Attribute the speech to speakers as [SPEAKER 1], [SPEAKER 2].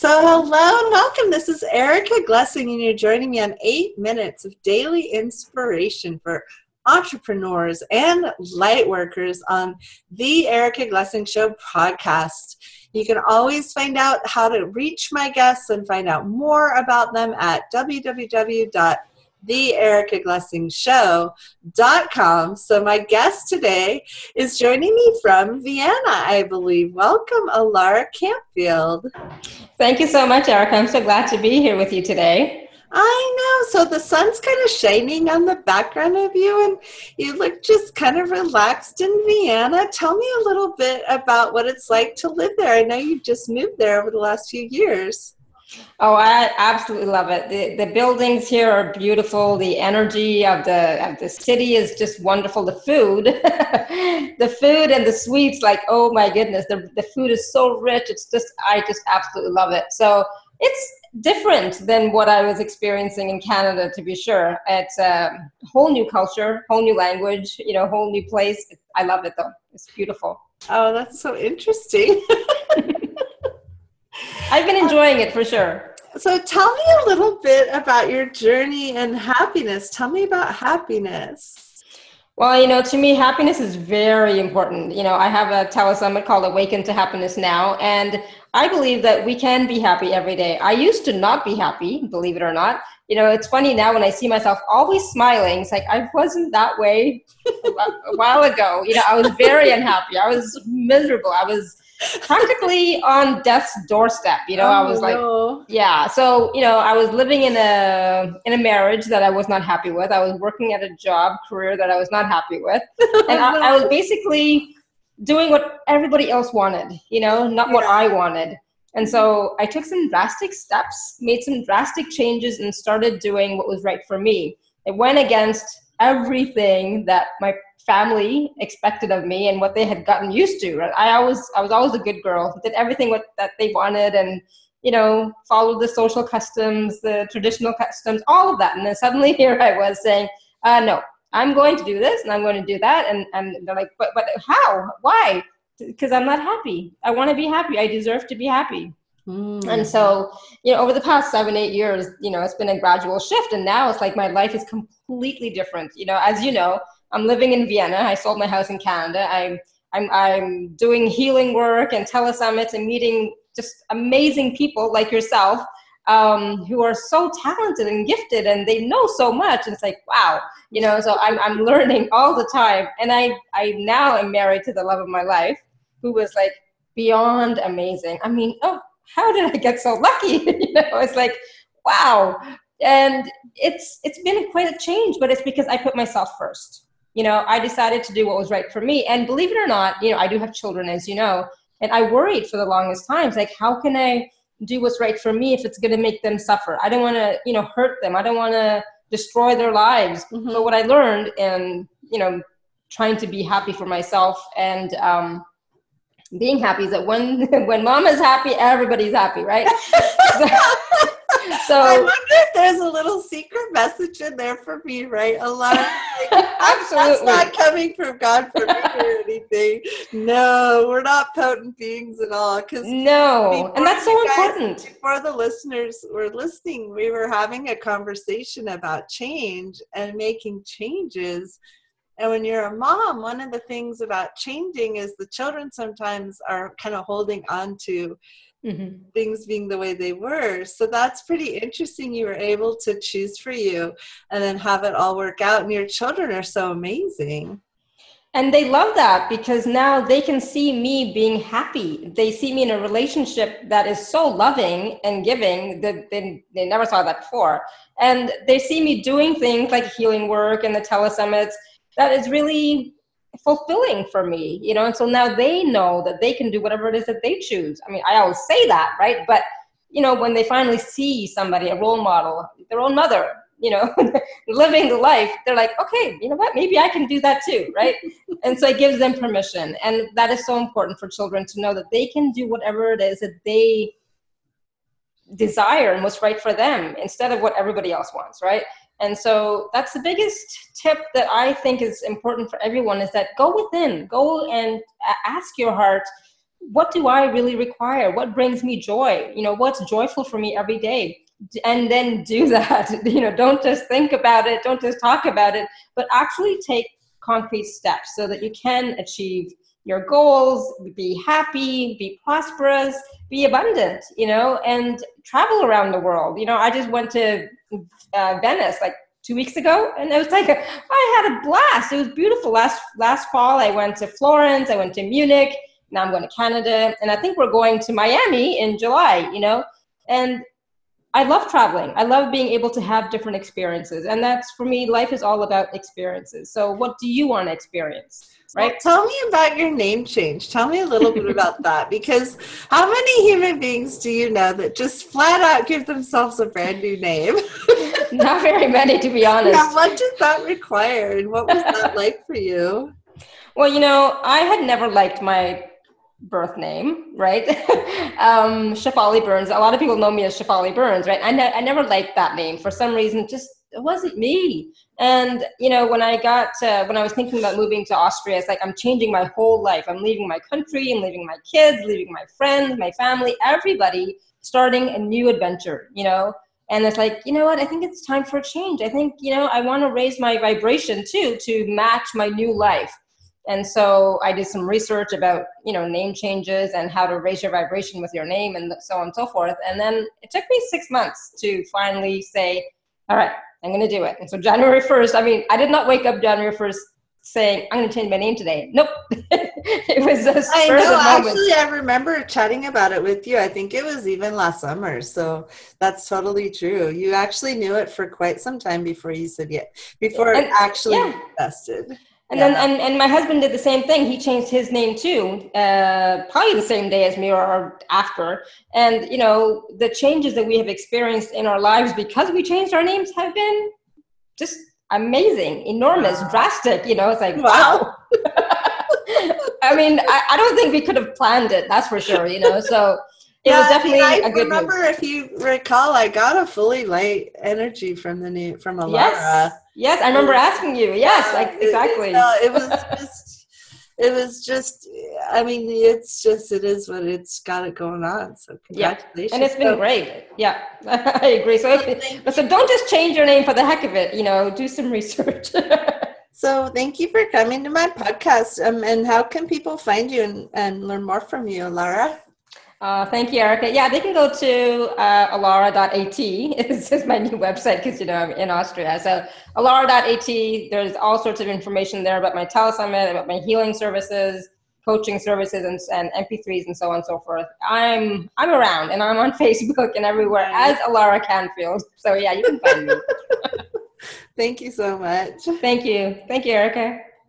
[SPEAKER 1] So hello and welcome. This is Erica Glessing, and you're joining me on 8 minutes of daily inspiration for entrepreneurs and light workers on the Erica Glessing Show podcast. You can always find out how to reach my guests and find out more about them at www.theericaglessingshow.com. So my guest today is joining me from Vienna, I believe. Welcome, Alara Campfield.
[SPEAKER 2] Thank you so much, Erica. I'm so glad to be here with you today.
[SPEAKER 1] I know. So the sun's kind of shining on the background of you, and you look just kind of relaxed in Vienna. Tell me a little bit about what it's like to live there. I know you just moved there over the last few years.
[SPEAKER 2] Oh, I absolutely love it. The buildings here are beautiful. The energy of the city is just wonderful. The food, the food and the sweets, like, oh my goodness, the food is so rich. I just absolutely love it. So it's different than what I was experiencing in Canada, to be sure. It's a whole new culture, whole new language, whole new place. I love it though. It's beautiful.
[SPEAKER 1] Oh, that's so interesting.
[SPEAKER 2] I've been enjoying it for sure.
[SPEAKER 1] So tell me a little bit about your journey and happiness. Tell me about happiness.
[SPEAKER 2] Well, to me, happiness is very important. I have a telesummit called Awaken to Happiness Now, and I believe that we can be happy every day. I used to not be happy, believe it or not. It's funny now when I see myself always smiling. It's like I wasn't that way a while ago. I was very unhappy. I was miserable. I was practically on death's doorstep. I was like, yeah. So, I was living in a marriage that I was not happy with. I was working at a career that I was not happy with. And I was basically doing what everybody else wanted, not what I wanted. And so I took some drastic steps, made some drastic changes, and started doing what was right for me. It went against everything that my family expected of me and what they had gotten used to. Right? I was always a good girl, did everything that they wanted, and followed the social customs, the traditional customs, all of that. And then suddenly here I was saying, no, I'm going to do this and I'm going to do that. And they're like, but how? Why? Because I'm not happy. I want to be happy. I deserve to be happy. And so, over the past 7-8 years, it's been a gradual shift. And now it's like my life is completely different. As you know, I'm living in Vienna. I sold my house in Canada. I'm doing healing work and telesummits and meeting just amazing people like yourself, who are so talented and gifted, and they know so much. And it's like, wow, so I'm learning all the time. And I now am married to the love of my life, who was like beyond amazing. I mean, how did I get so lucky? It's like, wow. And it's been quite a change, but it's because I put myself first. I decided to do what was right for me. And believe it or not, I do have children, as you know, and I worried for the longest time. It's like, how can I do what's right for me if it's going to make them suffer? I don't want to, hurt them. I don't want to destroy their lives. Mm-hmm. But what I learned in, trying to be happy for myself and being happy is that when mama's happy, everybody's happy, right?
[SPEAKER 1] So I wonder if there's a little secret message in there for me, right? A lot of
[SPEAKER 2] absolutely.
[SPEAKER 1] That's not coming from God for me or anything. No, we're not potent beings at all.
[SPEAKER 2] No, and that's so important.
[SPEAKER 1] Before the listeners were listening, we were having a conversation about change and making changes. And when you're a mom, one of the things about changing is the children sometimes are kind of holding on to things being the way they were. So that's pretty interesting. You were able to choose for you and then have it all work out. And your children are so amazing.
[SPEAKER 2] And they love that because now they can see me being happy. They see me in a relationship that is so loving and giving that they never saw that before. And they see me doing things like healing work and the telesummits that is really fulfilling for me, and so now they know that they can do whatever it is that they choose. I mean, I always say that, right? But, when they finally see somebody, a role model, their own mother, living the life, they're like, okay, you know what, maybe I can do that too, right? And so it gives them permission. And that is so important for children to know that they can do whatever it is that they desire and what's right for them instead of what everybody else wants, right? And so that's the biggest tip that I think is important for everyone is that go within, go and ask your heart, what do I really require? What brings me joy? What's joyful for me every day? And then do that. Don't just think about it, don't just talk about it, but actually take concrete steps so that you can achieve your goals, be happy, be prosperous, be abundant, and travel around the world. I just went to Venice like 2 weeks ago, and it was like I had a blast. It was beautiful. Last fall, I went to Florence, I went to Munich. Now I'm going to Canada, and I think we're going to Miami in July. And I love traveling. I love being able to have different experiences, and that's, for me, life is all about experiences. So, what do you want to experience? Right?
[SPEAKER 1] Well, tell me about your name change. Tell me a little bit about that, because how many human beings do you know that just flat out give themselves a brand new name?
[SPEAKER 2] Not very many, to be honest.
[SPEAKER 1] Yeah, what did that require, and what was that like for you?
[SPEAKER 2] Well, I had never liked my birth name, right? Shefali Burns. A lot of people know me as Shefali Burns, right? I never liked that name for some reason. Just it wasn't me. And when I was thinking about moving to Austria, it's like I'm changing my whole life. I'm leaving my country, I'm leaving my kids, leaving my friends, my family, everybody, starting a new adventure. And it's like, you know what? I think it's time for a change. I think I want to raise my vibration too to match my new life. And so I did some research about, name changes and how to raise your vibration with your name and so on and so forth. And then it took me 6 months to finally say, all right, I'm going to do it. And so January 1st, I did not wake up January 1st saying, I'm going to change my name today. Nope. It was a spur of the moment.
[SPEAKER 1] Actually, I remember chatting about it with you. I think it was even last summer. So that's totally true. You actually knew it for quite some time before you said before it actually manifested.
[SPEAKER 2] And then and my husband did the same thing. He changed his name too, probably the same day as me or after. And, the changes that we have experienced in our lives because we changed our names have been just amazing, enormous, drastic. It's like, wow. I don't think we could have planned it. That's for sure, so it was definitely a good move.
[SPEAKER 1] I remember, if you recall, I got a fully light energy from Alara.
[SPEAKER 2] Yes, I remember asking you. Yes, exactly.
[SPEAKER 1] It was just, it is what it's got it going on. So congratulations.
[SPEAKER 2] And it's been great. Yeah, I agree. So don't just change your name for the heck of it, do some research.
[SPEAKER 1] So thank you for coming to my podcast. And how can people find you and learn more from you, Alara?
[SPEAKER 2] Thank you, Erica. Yeah, they can go to alara.at. It's just my new website because, I'm in Austria. So alara.at, there's all sorts of information there about my telesummit, about my healing services, coaching services, and MP3s and so on and so forth. I'm around, and I'm on Facebook and everywhere as Alara Canfield. So yeah, you can find me.
[SPEAKER 1] Thank you so much.
[SPEAKER 2] Thank you. Thank you, Erica.